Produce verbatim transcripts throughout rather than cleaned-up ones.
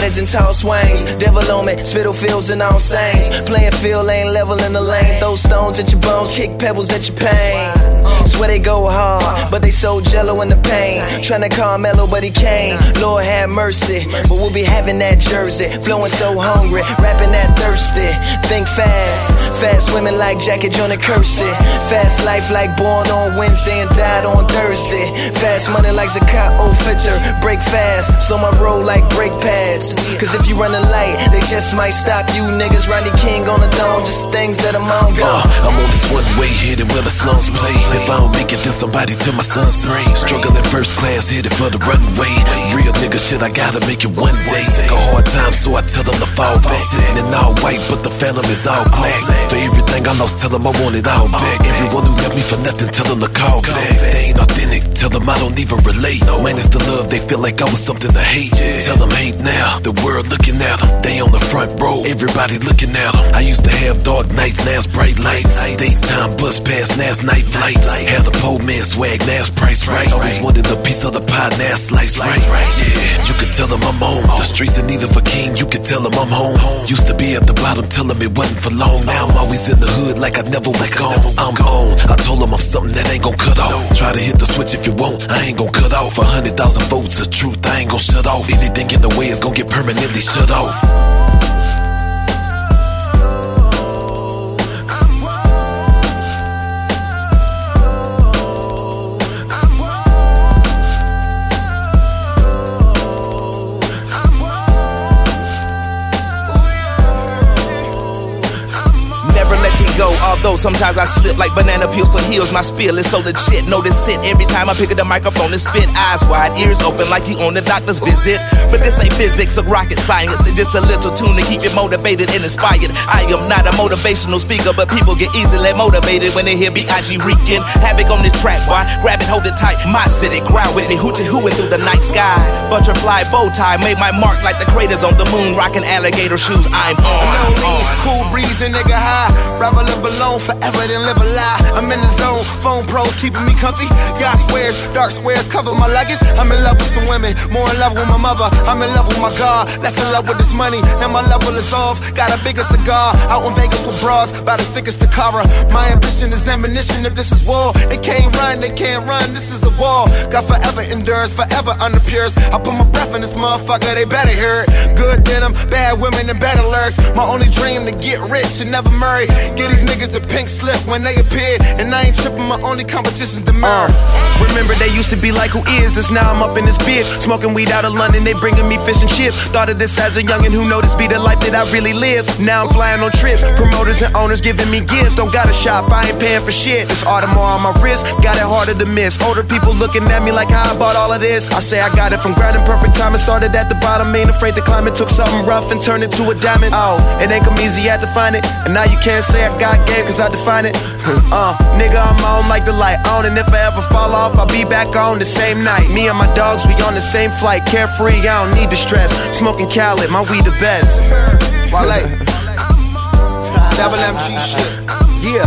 hands and tall swings. Devil on me, spittle fields and on saints. Playing field, ain't level in the lane. Throw stones at your bones, kick pebbles at your pain. Swear they go hard, but they so jello in the pain. Tryna call Mellow, but he came. Lord have mercy, but we'll be having that jersey. Flowing so hungry, rapping that thirsty. Think fast, fast women like Jackie Joyner Kersey. Fast life like born on Wednesday and died on Thursday. Fast money like Zakat O'Fitter. Break fast, slow my roll like brake pads. Cause if you running light, they just might stop you niggas. Ronnie King on the dome, just things that I'm on go. Uh, I'm on this one way, hit it where the slums play. If I don't make it, then somebody to my son's brain. Struggling first class, headed for the runway. Real nigga shit, I gotta make it one day. Take a hard time, so I tell them to fall back. Sitting in all white, but the phantom is all black. For everything I lost, tell them I want it all back. Everyone who left me for nothing, tell them to call back. They ain't authentic, tell them I don't even relate. No man, it's the love, they feel like I was something to hate. Tell them hate now, the world looking at them. They on the front row, everybody looking at them. I used to have dark nights, now it's bright lights. Daytime bus pass, now it's night flight. Had a poor man swag, now it's price right. Always wanted a piece of the pie, now it's slice right. Yeah, you could tell them I'm on. The streets are neither for king, you could tell them I'm home. Used to be at the bottom, tell them it wasn't for long. Now I'm always in the hood like I never was gone. I'm on, I told them I'm something that ain't gon' cut off. Try to hit the switch if you want, I ain't gon' cut off. A hundred thousand volts of truth, I ain't gon' shut off. Anything in the way is gon' get permanently shut off. Go, although sometimes I slip like banana peels for heels. My spiel is so legit, notice it every time I pick up the microphone and spit. Eyes wide, ears open like you on the doctor's visit. But this ain't physics or rocket science, it's just a little tune to keep you motivated and inspired. I am not a motivational speaker, but people get easily motivated when they hear B I G wreaking havoc on this track, boy. Grab it, hold it tight, my city, crowd with me, hoochie hooing through the night sky. Butterfly bow tie, made my mark like the craters on the moon, rocking alligator shoes. I'm on, I'm on. Cool breeze and nigga high, rather live alone forever than live a lie. I'm in the zone, phone pros keeping me comfy. Got squares, dark squares cover my luggage. I'm in love with some women, more in love with my mother. I'm in love with my God, less in love with this money. And my level is off, got a bigger cigar. Out in Vegas with bras, about as thick as the Cara. My ambition is ammunition if this is war. They can't run, they can't run, this is a wall. God forever endures, forever underpures. I put my breath in this motherfucker, they better hear it. Good denim, bad women and better lyrics. My only dream to get rich and never marry. Get these niggas the pink slip when they appeared, and I ain't tripping, my only competition's the mirror. Uh, remember they used to be like, who is this? Now I'm up in this bitch, smoking weed out of London, they bringing me fish and chips. Thought of this as a youngin' who know this be the life that I really live. Now I'm flying on trips, promoters and owners giving me gifts. Don't gotta shop, I ain't paying for shit. This Audemars on my wrist, got it harder to miss. Older people looking at me like how I bought all of this. I say I got it from ground in perfect time. It started at the bottom, ain't afraid to climb it. Took something rough and turned it to a diamond. Oh, it ain't come easy, I had to find it. And now you can't say I got game, cause I define it. Uh, nigga, I'm on like the light on, and if I ever fall off, I'll be back on the same night. Me and my dogs, we on the same flight, carefree, I don't need the stress. Smoking Khaled, my weed the best. Wale, double M G shit. Yeah.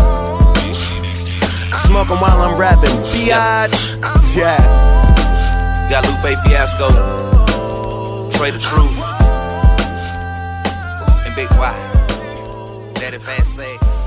Smoking while I'm rapping, biatch. Yeah. Got Lupe Fiasco, Trey the Truth, and Big Y. That advanced sex.